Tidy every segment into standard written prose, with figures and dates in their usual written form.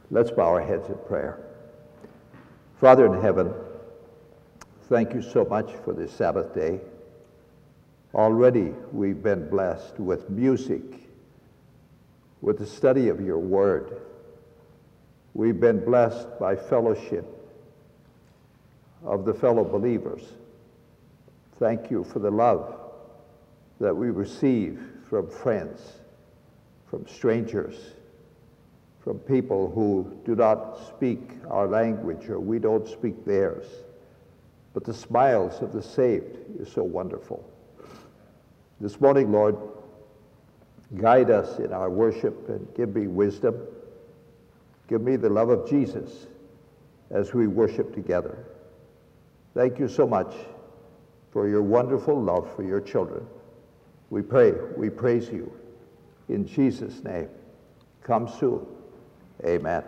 Let's bow our heads in prayer. Father in heaven, thank you so much for this Sabbath day. Already we've been blessed with music, with the study of your word. We've been blessed by fellowship of the fellow believers. Thank you for the love that we receive from friends, from strangers, from people who do not speak our language or we don't speak theirs. But the smiles of the saved is so wonderful. This morning, Lord, guide us in our worship and give me wisdom. Give me the love of Jesus as we worship together. Thank you so much for your wonderful love for your children. We pray, we praise you. In Jesus' name, come soon. Amen.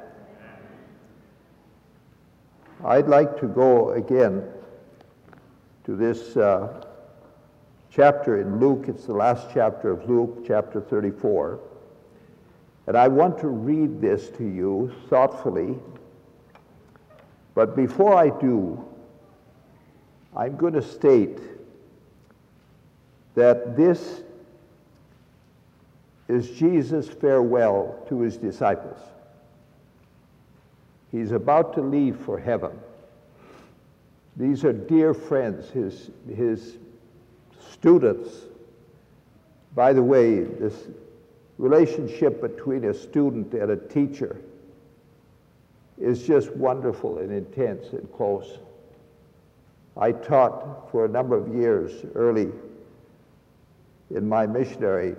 I'd like to go again to this chapter in Luke. It's the last chapter of Luke, chapter 34. And I want to read this to you thoughtfully. But before I do, I'm going to state that this is Jesus' farewell to his disciples. He's about to leave for heaven. These are dear friends, his students. By the way, this relationship between a student and a teacher is just wonderful and intense and close. I taught for a number of years early in my missionary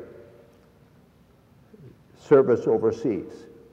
service overseas.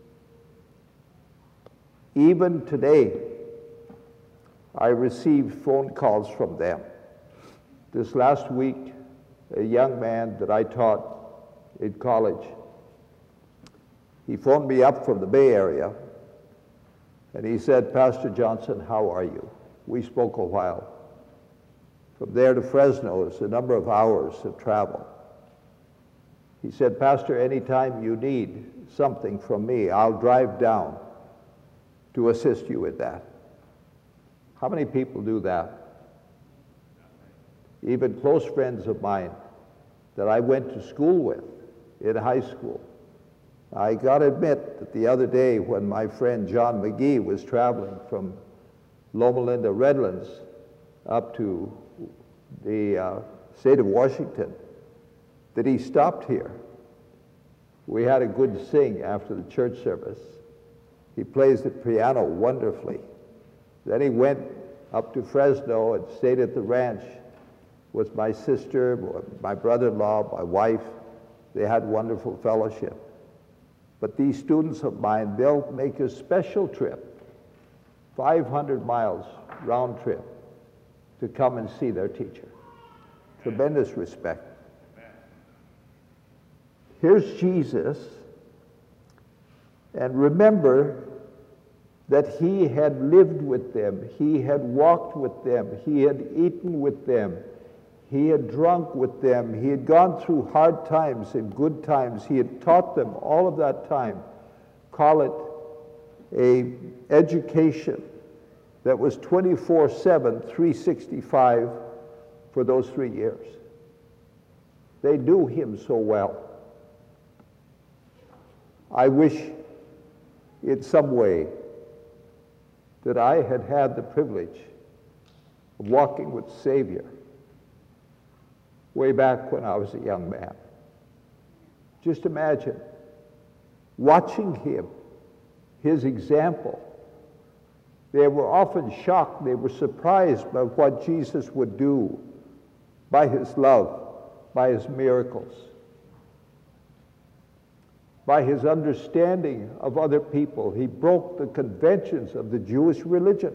Even today, I receive phone calls from them. This last week, a young man that I taught in college, he phoned me up from the Bay Area, and he said, "Pastor Johnson, how are you?" We spoke a while. From there to Fresno is a number of hours of travel. He said, "Pastor, anytime you need something from me, I'll drive down to assist you with that." How many people do that? Even close friends of mine that I went to school with in high school. I got to admit that the other day when my friend John McGee was traveling from Loma Linda Redlands up to the state of Washington, that he stopped here. We had a good sing after the church service. He plays the piano wonderfully. Then he went up to Fresno and stayed at the ranch with my sister, my brother-in-law, my wife. They had wonderful fellowship. But these students of mine, they'll make a special trip, 500 miles round trip, to come and see their teacher. Tremendous respect. Here's Jesus, and remember that he had lived with them, he had walked with them, he had eaten with them, he had drunk with them, he had gone through hard times and good times, he had taught them all of that time. Call it an education that was 24/7, 365 for those 3 years. They knew him so well. I wish in some way that I had had the privilege of walking with the Savior way back when I was a young man. Just imagine watching him, his example. They were often shocked, they were surprised by what Jesus would do, by his love, by his miracles, by his understanding of other people. He broke the conventions of the Jewish religion.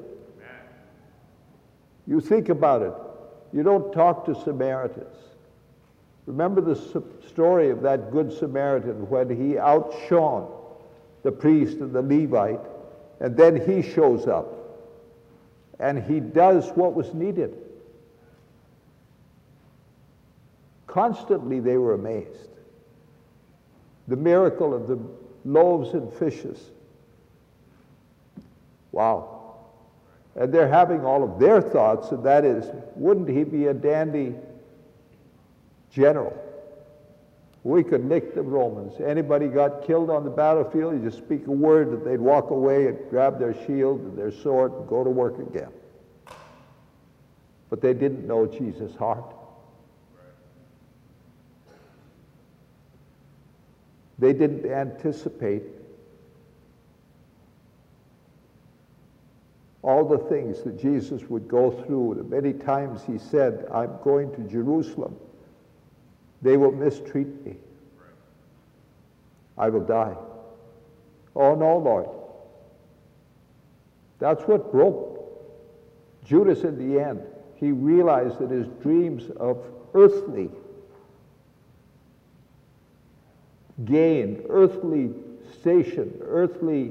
You think about it. You don't talk to Samaritans. Remember the story of that Good Samaritan when he outshone the priest and the Levite, and then he shows up and he does what was needed. Constantly they were amazed. The miracle of the loaves and fishes Wow. And they're having all of their thoughts, and that is, wouldn't he be a dandy general? We could lick the Romans. Anybody got killed on the battlefield, you just speak a word, and they'd walk away and grab their shield and their sword and go to work again. But they didn't know Jesus' heart. They didn't anticipate all the things that Jesus would go through. The many times he said, I'm going to Jerusalem. They will mistreat me. I will die. Oh no, Lord. That's what broke Judas in the end. He realized that his dreams of earthly gain, earthly station, earthly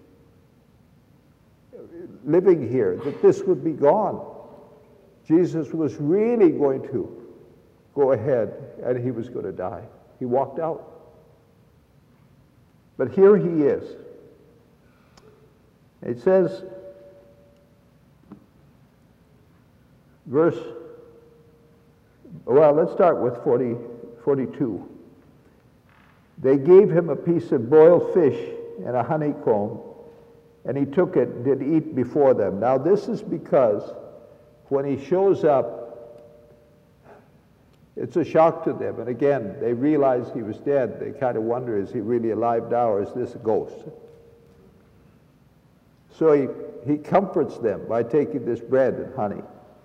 living here, that this would be gone. Jesus was really going to go ahead and he was going to die. He walked out. But here he is. It says, let's start with 42. They gave him a piece of boiled fish and a honeycomb, and he took it and did eat before them. Now this is because when he shows up, it's a shock to them. And again, they realize he was dead. They kind of wonder, is he really alive now, or is this a ghost? So he comforts them by taking this bread and honey.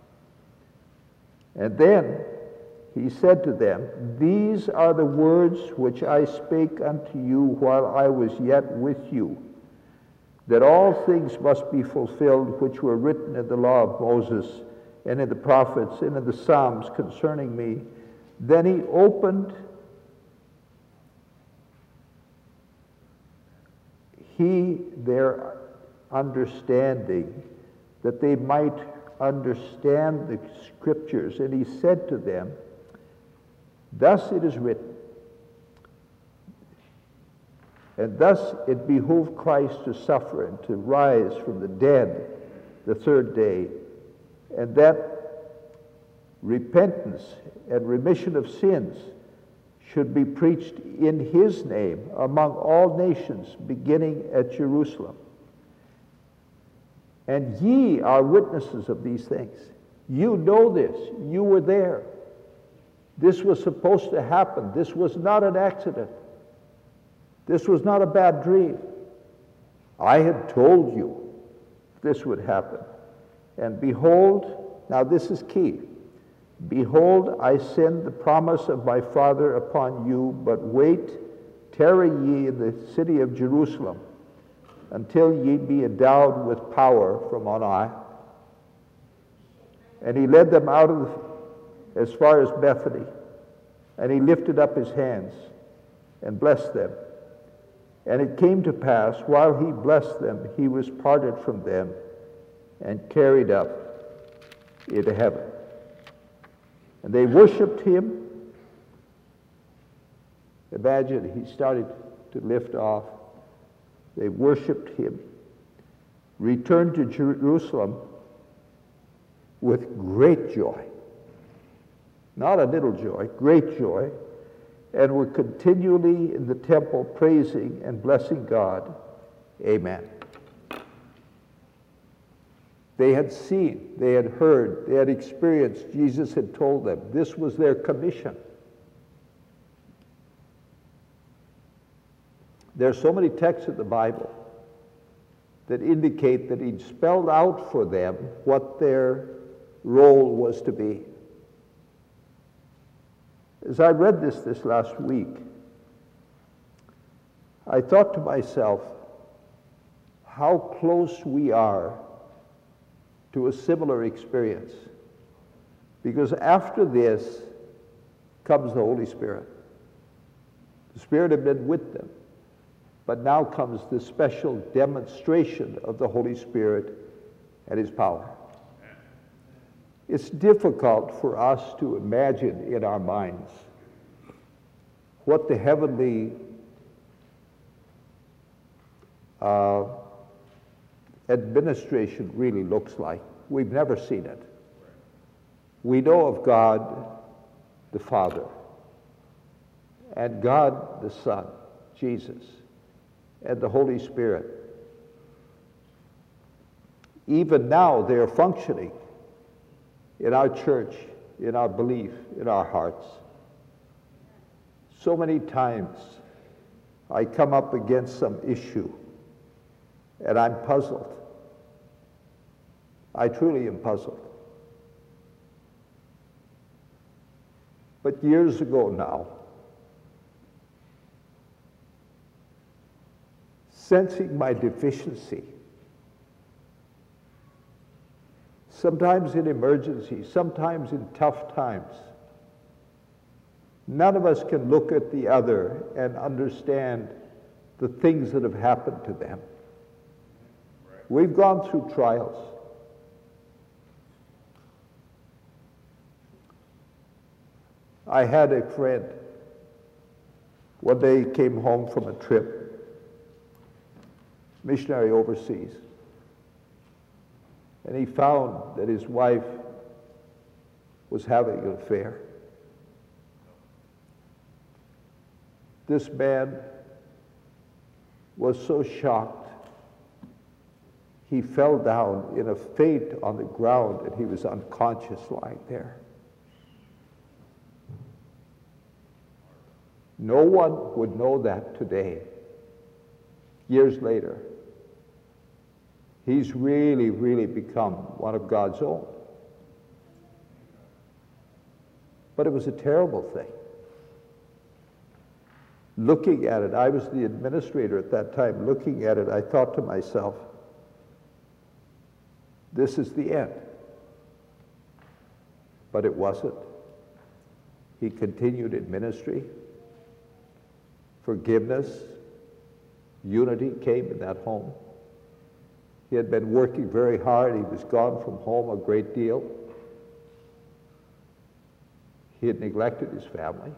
And then he said to them, these are the words which I spake unto you while I was yet with you, that all things must be fulfilled which were written in the law of Moses and in the prophets and in the Psalms concerning me. Then he opened their understanding, that they might understand the scriptures. And he said to them, thus it is written, and thus it behooved Christ to suffer and to rise from the dead the third day, and that repentance and remission of sins should be preached in his name among all nations, beginning at Jerusalem. And ye are witnesses of these things. You know this. You were there. This was supposed to happen. This was not an accident. This was not a bad dream. I had told you this would happen. And behold, now this is key. Behold, I send the promise of my Father upon you, but wait, tarry ye in the city of Jerusalem, until ye be endowed with power from on high. And he led them out as far as Bethany, and he lifted up his hands and blessed them. And it came to pass, while he blessed them, he was parted from them and carried up into heaven. And they worshiped him. Imagine, he started to lift off. They worshiped him, returned to Jerusalem with great joy. Not a little joy, great joy, and were continually in the temple praising and blessing God. Amen. They had seen, they had heard, they had experienced. Jesus had told them this was their commission. There are so many texts in the Bible that indicate that he'd spelled out for them what their role was to be. As I read this last week, I thought to myself how close we are to a similar experience. Because after this comes the Holy Spirit. The Spirit had been with them, but now comes the special demonstration of the Holy Spirit and his power. It's difficult for us to imagine in our minds what the heavenly administration really looks like. We've never seen it. We know of God the Father and God the Son, Jesus, and the Holy Spirit. Even now, they are functioning in our church, in our belief, in our hearts. So many times I come up against some issue and I'm puzzled. I truly am puzzled. But years ago now, sensing my deficiency, sometimes in emergencies, sometimes in tough times, none of us can look at the other and understand the things that have happened to them. We've gone through trials. I had a friend, one day he came home from a trip, missionary overseas, and he found that his wife was having an affair. This man was so shocked, he fell down in a faint on the ground and he was unconscious lying there. No one would know that today. Years later, he's really, really become one of God's own. But it was a terrible thing. Looking at it, I was the administrator at that time. Looking at it, I thought to myself, this is the end. But it wasn't. He continued in ministry. Forgiveness, unity came in that home. He had been working very hard. He was gone from home a great deal. He had neglected his family.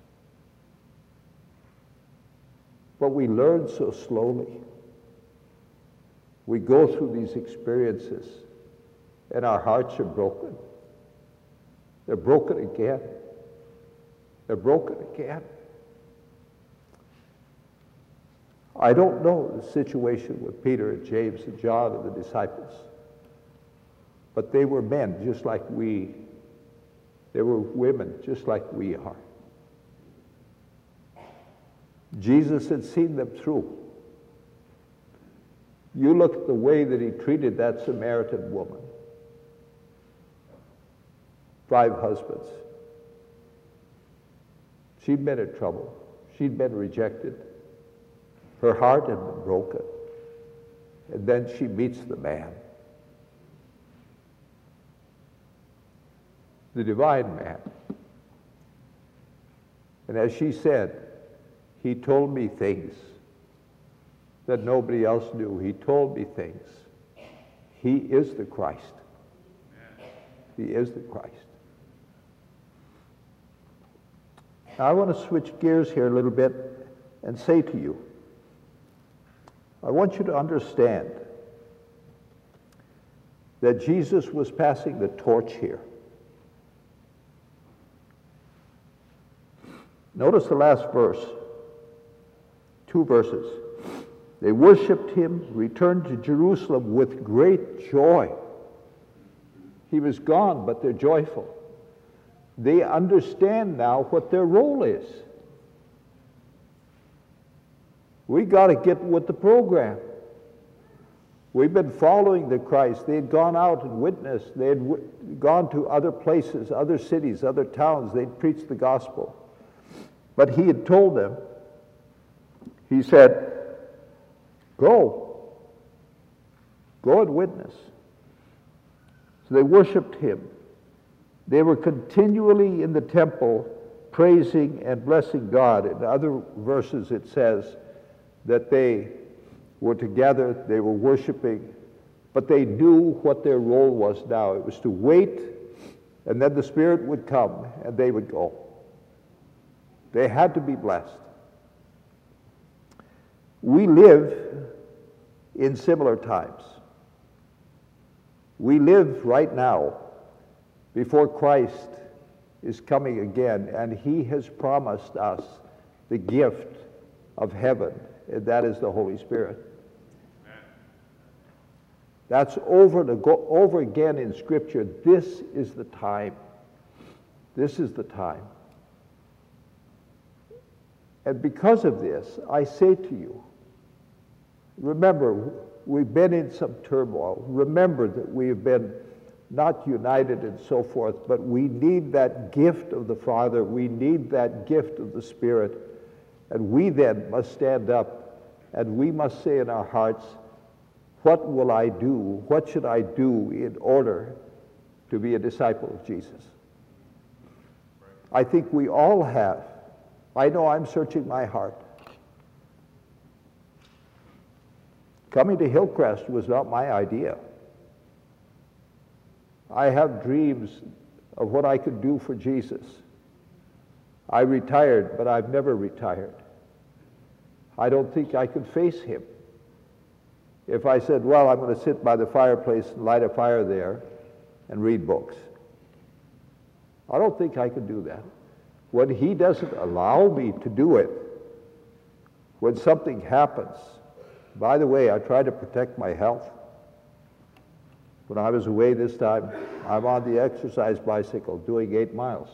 But we learn so slowly. We go through these experiences and our hearts are broken. They're broken again. They're broken again. I don't know the situation with Peter and James and John and the disciples, but they were men just like we. They were women just like we are. Jesus had seen them through. You look at the way that he treated that Samaritan woman. 5 husbands. She'd been in trouble. She'd been rejected. Her heart had been broken. And then she meets the man. The divine man. And as she said, he told me things that nobody else knew. He told me things. He is the Christ. He is the Christ. Now, I want to switch gears here a little bit and say to you, I want you to understand that Jesus was passing the torch here. Notice the last verse, 2 verses. They worshiped him, returned to Jerusalem with great joy. He was gone, but they're joyful. They understand now what their role is. We got to get with the program. We've been following the Christ. They had gone out and witnessed. They had gone to other places, other cities, other towns. They'd preached the gospel. But he had told them, he said, go. Go and witness. So they worshiped him. They were continually in the temple praising and blessing God. In other verses it says that they were together, they were worshiping, but they knew what their role was now. It was to wait, and then the Spirit would come, and they would go. They had to be blessed. We live in similar times. We live right now before Christ is coming again, and he has promised us the gift of heaven, and that is the Holy Spirit. Amen. That's over again in Scripture. This is the time. This is the time. And because of this, I say to you, remember, we've been in some turmoil. Remember that we have been not united and so forth, but we need that gift of the Father. We need that gift of the Spirit. And we then must stand up and we must say in our hearts, what will I do? What should I do in order to be a disciple of Jesus? I think we all have. I know I'm searching my heart. Coming to Hillcrest was not my idea. I have dreams of what I could do for Jesus. I retired, but I've never retired. I don't think I could face him. If I said, well, I'm going to sit by the fireplace and light a fire there and read books. I don't think I could do that. When he doesn't allow me to do it, when something happens, by the way, I try to protect my health. When I was away this time, I'm on the exercise bicycle doing 8 miles.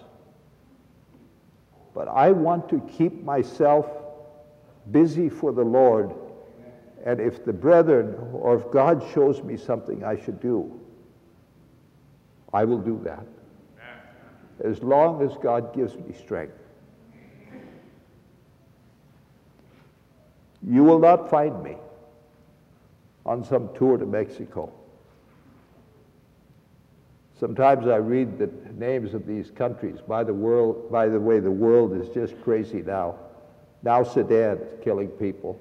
But I want to keep myself busy for the Lord, and if the brethren or if God shows me something I should do, I will do that. As long as God gives me strength. You will not find me on some tour to Mexico. Sometimes I read the names of these countries. By the way, the world is just crazy now. Now Sudan is killing people.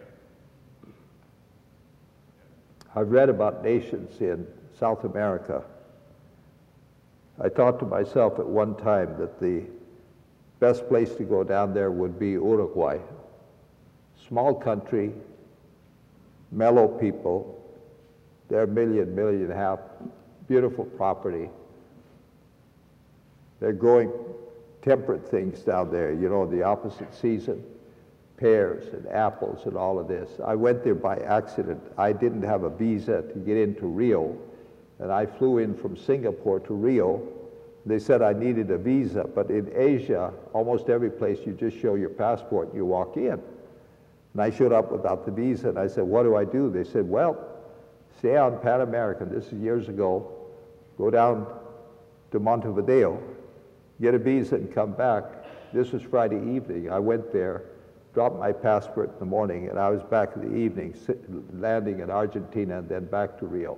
I've read about nations in South America. I thought to myself at one time that the best place to go down there would be Uruguay. Small country, mellow people, they're 1.5 million, beautiful property. They're growing temperate things down there, you know, the opposite season, pears and apples and all of this. I went there by accident. I didn't have a visa to get into Rio, and I flew in from Singapore to Rio. They said I needed a visa, but in Asia, almost every place you just show your passport and you walk in. And I showed up without the visa, and I said, what do I do? They said, well, stay on Pan American. This is years ago. Go down to Montevideo, get a visa and come back. This was Friday evening. I went there, dropped my passport in the morning, and I was back in the evening, landing in Argentina and then back to Rio.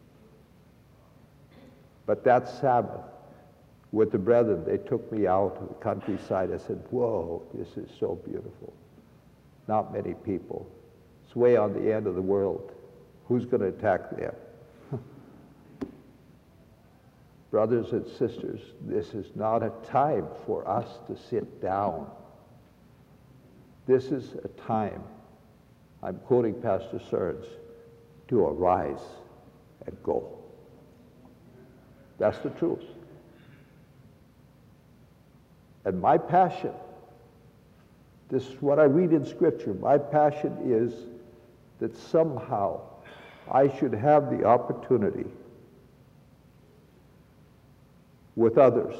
But that Sabbath, with the brethren, they took me out to the countryside. I said, whoa, this is so beautiful. Not many people. It's way on the end of the world. Who's going to attack them? Brothers and sisters, this is not a time for us to sit down. This is a time, I'm quoting Pastor Stearns, to arise and go. That's the truth. And my passion, this is what I read in Scripture, my passion is that somehow I should have the opportunity with others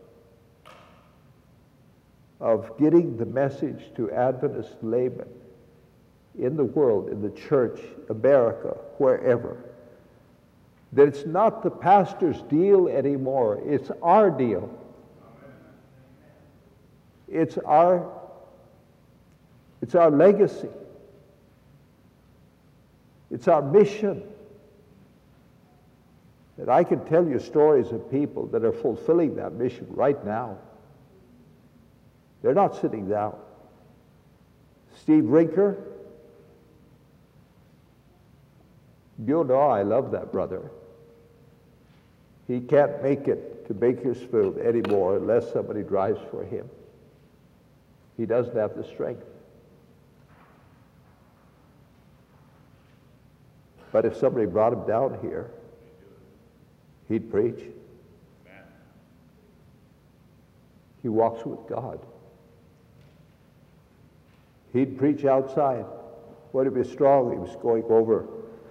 of getting the message to Adventist laymen in the world, in the church, America, wherever, that it's not the pastor's deal anymore, it's our deal. It's our legacy. It's our mission. And I can tell you stories of people that are fulfilling that mission right now. They're not sitting down. Steve Rinker, you know I love that brother. He can't make it to Bakersfield anymore unless somebody drives for him. He doesn't have the strength. But if somebody brought him down here, he'd preach. He walks with God. He'd preach outside. When he was strong, he was going over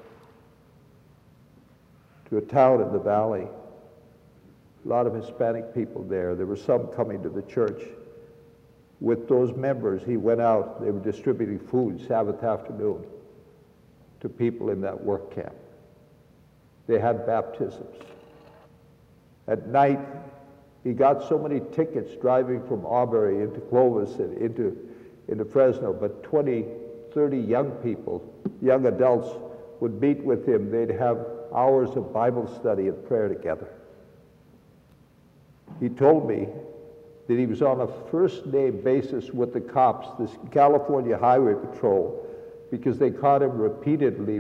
to a town in the valley. A lot of Hispanic people there. There were some coming to the church. With those members, he went out. They were distributing food Sabbath afternoon to people in that work camp. They had baptisms. At night, he got so many tickets driving from Aubrey into Clovis and into Fresno, but 20, 30 young people, young adults, would meet with him. They'd have hours of Bible study and prayer together. He told me that he was on a first-name basis with the cops, this California Highway Patrol, because they caught him repeatedly.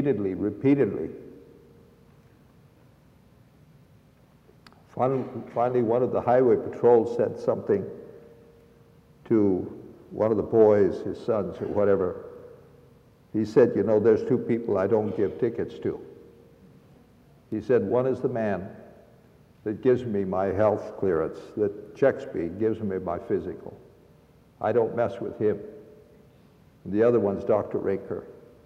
Finally, one of the highway patrols said something to one of the boys, his sons or whatever. He said, you know, there's two people I don't give tickets to. He said, one is the man that gives me my health clearance, that checks me, gives me my physical. I don't mess with him. And the other one's Dr. Rinker.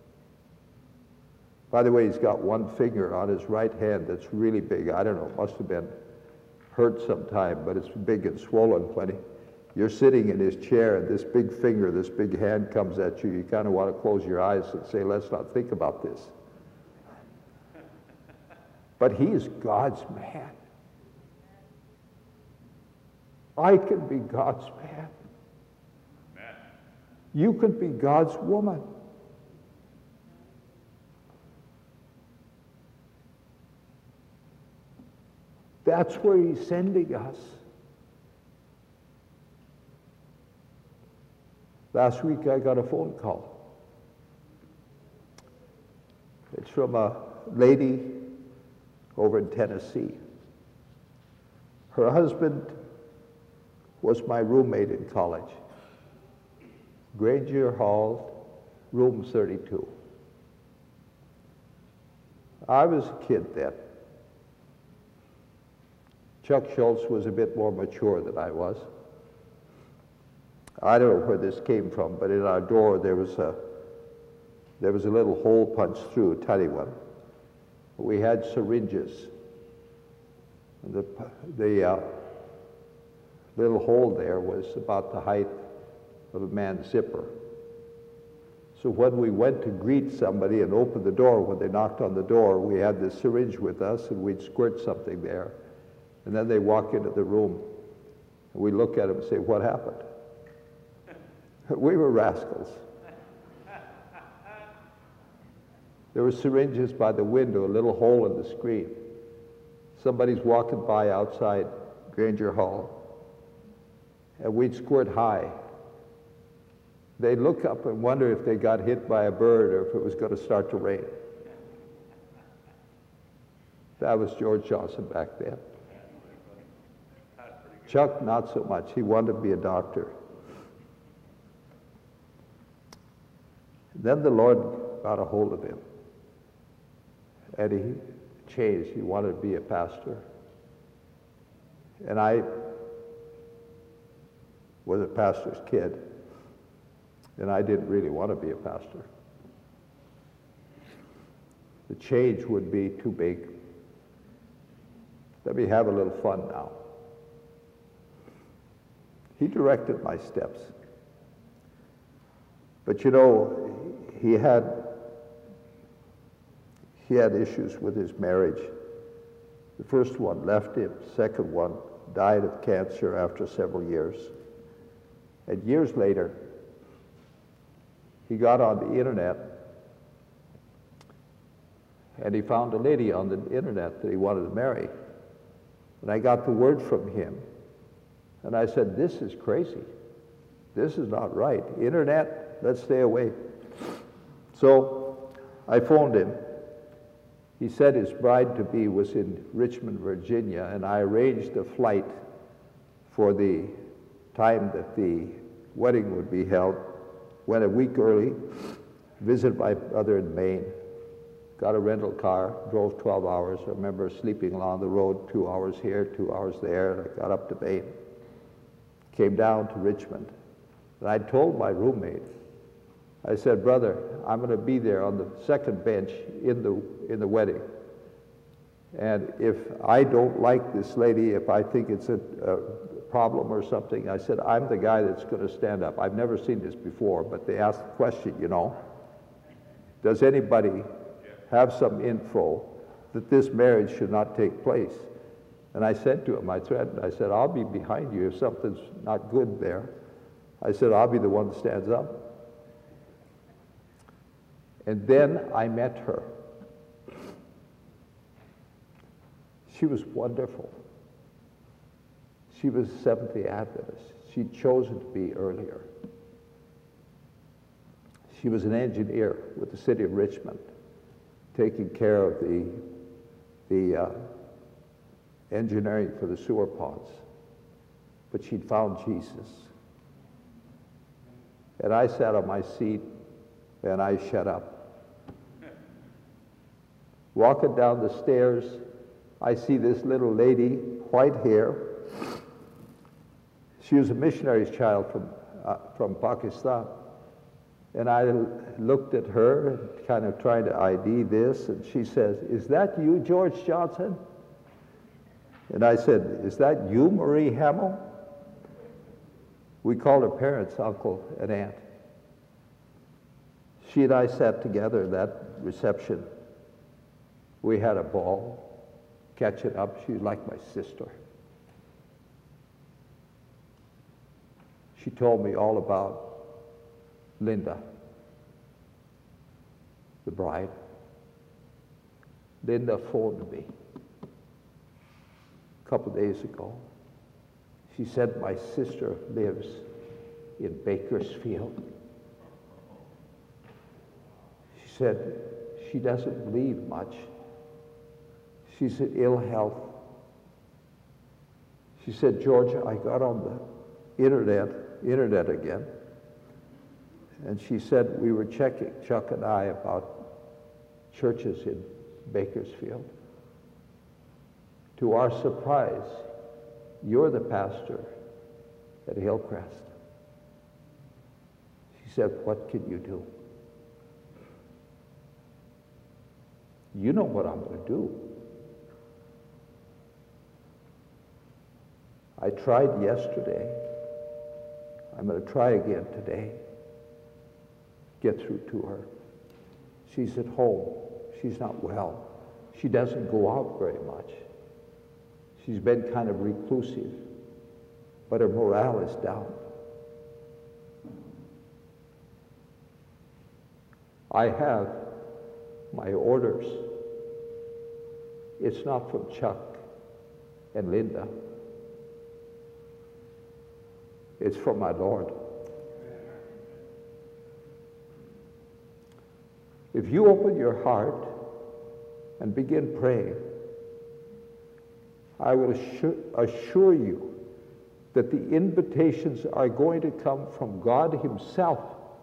By the way, he's got one finger on his right hand that's really big. I don't know, it must have been hurt sometime, but it's big and swollen. When you're sitting in his chair and this big finger, this big hand comes at you, you kind of want to close your eyes and say, let's not think about this. But he is God's man. I can be God's man. Amen. You could be God's woman. That's where he's sending us. Last week I got a phone call. It's from a lady over in Tennessee. Her husband was my roommate in college. Granger Hall, room 32. I was a kid then. Chuck Schultz was a bit more mature than I was. I don't know where this came from, but in our door there was a little hole punched through, a tiny one. We had syringes. And the little hole there was about the height of a man's zipper. So when we went to greet somebody and open the door, when they knocked on the door, we had this syringe with us and we'd squirt something there. And then they walk into the room and we look at them and say, what happened? We were rascals. There were syringes by the window, a little hole in the screen. Somebody's walking by outside Granger Hall, and we'd squirt high. They'd look up and wonder if they got hit by a bird or if it was going to start to rain. That was George Johnson back then. Chuck, not so much. He wanted to be a doctor. Then the Lord got a hold of him, and he changed. He wanted to be a pastor. And I was a pastor's kid, and I didn't really want to be a pastor. The change would be too big. Let me have a little fun now. He directed my steps. But you know, he had issues with his marriage. The first one left him. The second one died of cancer after several years. And years later, he got on the internet and he found a lady on the internet that he wanted to marry. And I got the word from him. And I said, this is crazy. This is not right. Internet, let's stay away. So I phoned him. He said his bride-to-be was in Richmond, Virginia, and I arranged a flight for the time that the wedding would be held. Went a week early, visited my brother in Maine. got a rental car, drove 12 hours. I remember sleeping along the road, 2 hours here, 2 hours there, and I got up to Maine. Came down to Richmond. And I told my roommate, I said, brother, I'm going to be there on the second bench in the wedding. And if I don't like this lady, if I think it's a problem or something, I said, I'm the guy that's going to stand up. I've never seen this before, but they asked the question, you know, does anybody have some info that this marriage should not take place? And I said to him, I threatened, I said, I'll be behind you if something's not good there. I said, I'll be the one that stands up. And then I met her. She was wonderful. She was Seventh-day Adventist. She'd chosen to be earlier. She was an engineer with the city of Richmond, taking care of the engineering for the sewer ponds. But she'd found Jesus. And I sat on my seat and I shut up. Walking down the stairs, I see this little lady, white hair. She was a missionary's child from Pakistan. And I looked at her, kind of trying to ID this, and she says, is that you, George Johnson? And I said, is that you, Marie Hamill? We called her parents uncle and aunt. She and I sat together at that reception. We had a ball, catching up. She was like my sister. She told me all about Linda, the bride. Linda phoned me a couple days ago. She said, my sister lives in Bakersfield. She said, she doesn't believe much. She's in ill health. She said, George, I got on the internet again. And she said, we were checking, Chuck and I, about churches in Bakersfield. To our surprise, you're the pastor at Hillcrest. She said, what can you do? You know what I'm going to do. I tried yesterday. I'm going to try again today. Get through to her. She's at home. She's not well. She doesn't go out very much. She's been kind of reclusive, but her morale is down. I have my orders. It's not from Chuck and Linda. It's from my Lord. If you open your heart and begin praying, I will assure you that the invitations are going to come from God Himself.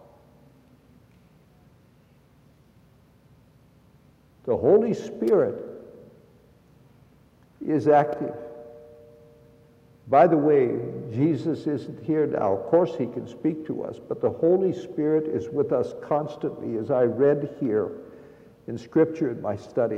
The Holy Spirit is active. By the way, Jesus isn't here now. Of course, He can speak to us, but the Holy Spirit is with us constantly, as I read here in Scripture in my study.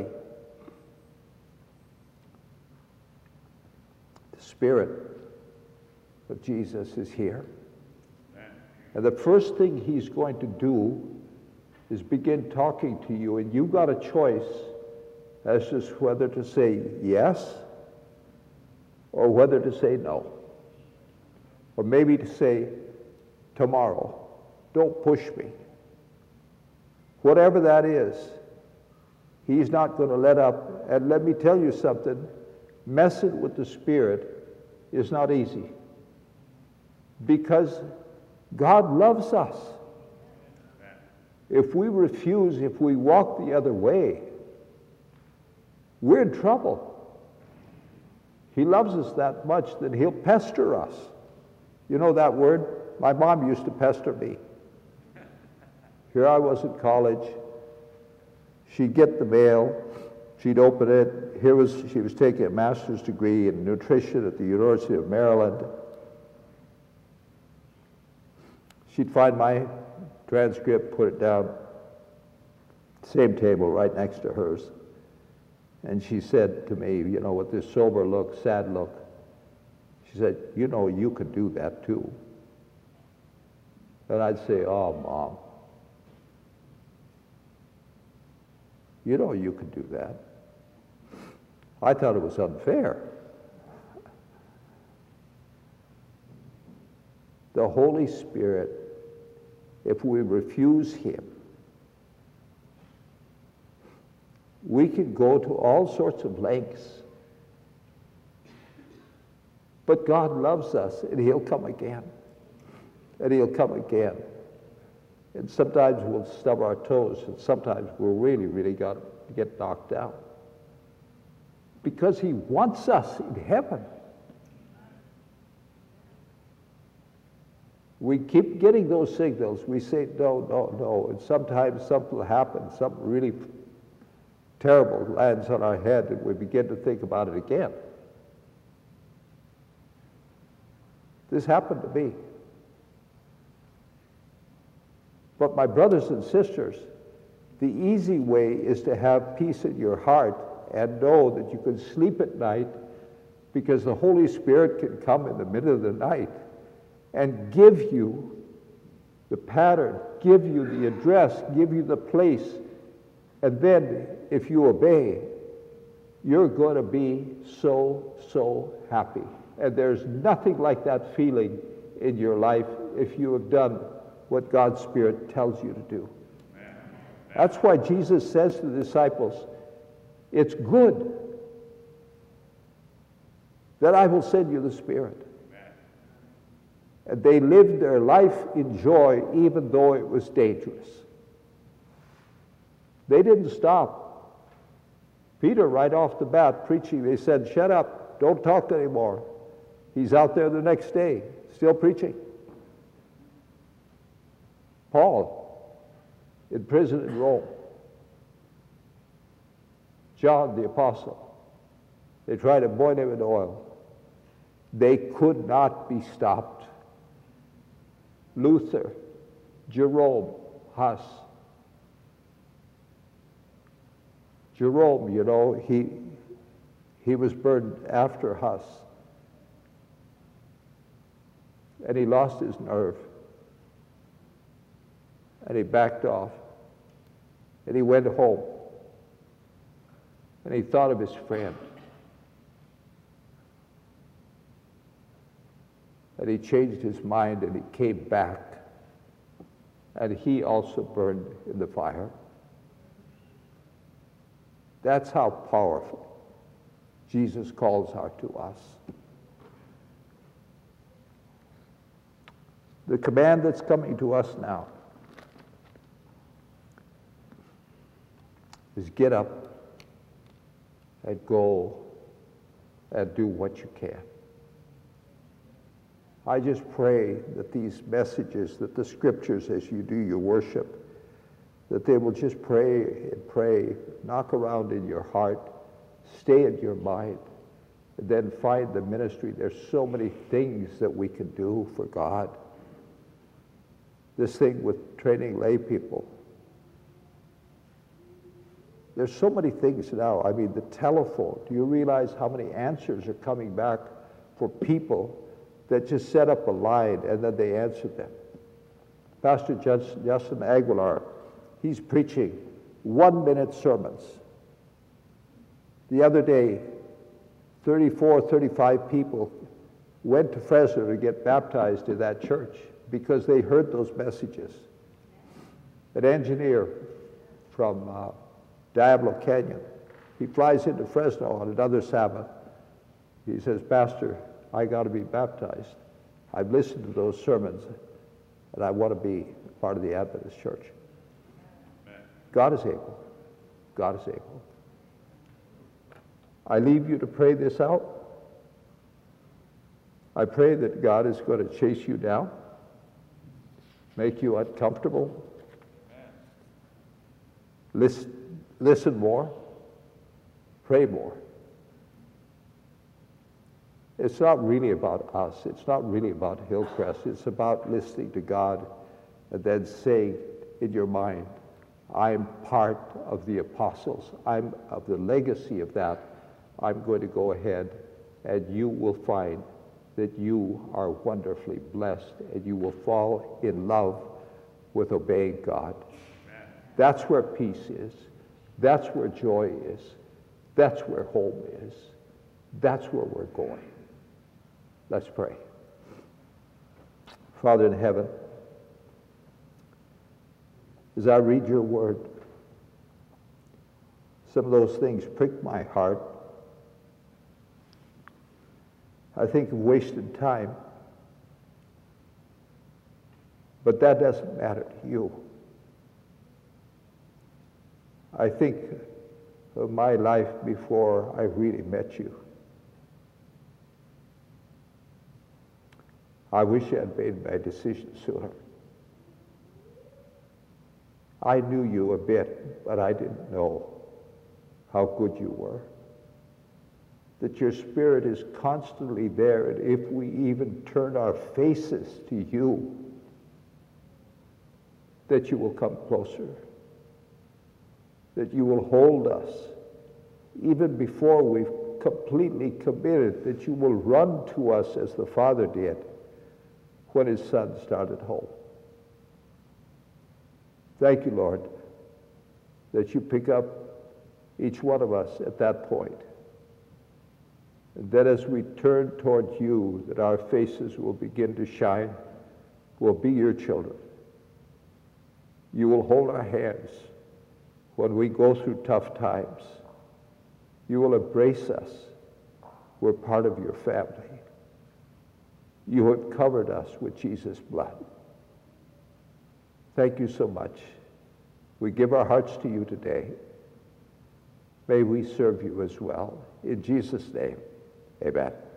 The Spirit of Jesus is here. And the first thing He's going to do is begin talking to you, and you've got a choice as to whether to say yes or whether to say no. Or maybe to say, tomorrow, don't push me. Whatever that is, He's not going to let up. And let me tell you something, messing with the Spirit is not easy. Because God loves us. If we refuse, if we walk the other way, we're in trouble. He loves us that much that He'll pester us. You know that word? My mom used to pester me. Here I was in college. She'd get the mail, she'd open it. She was taking a master's degree in nutrition at the University of Maryland. She'd find my transcript, put it down, same table right next to hers. And she said to me, you know, with this sober look, sad look, she said, you know, you could do that too. And I'd say, oh, Mom, you know you could do that. I thought it was unfair. The Holy Spirit, if we refuse Him, we can go to all sorts of lengths. But God loves us, and He'll come again. And He'll come again. And sometimes we'll stub our toes, and sometimes we'll really got to get knocked out. Because He wants us in heaven. We keep getting those signals. We say, no. And sometimes something will happen, something really terrible lands on our head, and we begin to think about it again. This happened to me. But my brothers and sisters, the easy way is to have peace in your heart and know that you can sleep at night, because the Holy Spirit can come in the middle of the night and give you the pattern, give you the address, give you the place. And then, if you obey, you're going to be so happy. And there's nothing like that feeling in your life if you have done what God's Spirit tells you to do. That's why Jesus says to the disciples, it's good that I will send you the Spirit. And they lived their life in joy even though it was dangerous. They didn't stop. Peter, right off the bat, preaching, they said, shut up, don't talk anymore. He's out there the next day, still preaching. Paul, in prison in Rome. John the Apostle, they tried to boil him in oil. They could not be stopped. Luther, Jerome, Huss. Jerome, you know, he was burned after Huss. And he lost his nerve. And he backed off. And he went home. And he thought of his friend. And he changed his mind and he came back. And he also burned in the fire. That's how powerful Jesus calls out to us. The command that's coming to us now is get up and go and do what you can. I just pray that these messages, that the scriptures as you do your worship, that they will just pray and pray, knock around in your heart, stay in your mind, and then find the ministry. There's so many things that we can do for God. This thing with training lay people. There's so many things now. I mean, the telephone. Do you realize how many answers are coming back for people that just set up a line and then they answer them? Pastor Justin Aguilar, he's preaching 1-minute sermons. The other day, 35 people went to Fresno to get baptized in that church because they heard those messages. An engineer from Diablo Canyon, he flies into Fresno on another Sabbath. He says, Pastor, I got to be baptized. I've listened to those sermons, and I want to be part of the Adventist church. Amen. God is able. God is able. I leave you to pray this out. I pray that God is going to chase you down, make you uncomfortable. Listen, listen more, pray more. It's not really about us. It's not really about Hillcrest. It's about listening to God and then saying in your mind, I'm part of the apostles. I'm of the legacy of that. I'm going to go ahead, and you will find that you are wonderfully blessed, and you will fall in love with obeying God. Amen. That's where peace is. That's where joy is. That's where home is. That's where we're going. Let's pray. Father in heaven, as I read your word, some of those things prick my heart. I think of wasted time. But that doesn't matter to you. I think of my life before I really met you. I wish I had made my decision sooner. I knew you a bit, but I didn't know how good you were. That your Spirit is constantly there, and if we even turn our faces to you, that you will come closer, that you will hold us, even before we've completely committed, that you will run to us as the Father did when his Son started home. Thank you, Lord, that you pick up each one of us at that point. And that as we turn towards you, that our faces will begin to shine, we'll be your children. You will hold our hands when we go through tough times. You will embrace us. We're part of your family. You have covered us with Jesus' blood. Thank you so much. We give our hearts to you today. May we serve you as well. In Jesus' name, amen.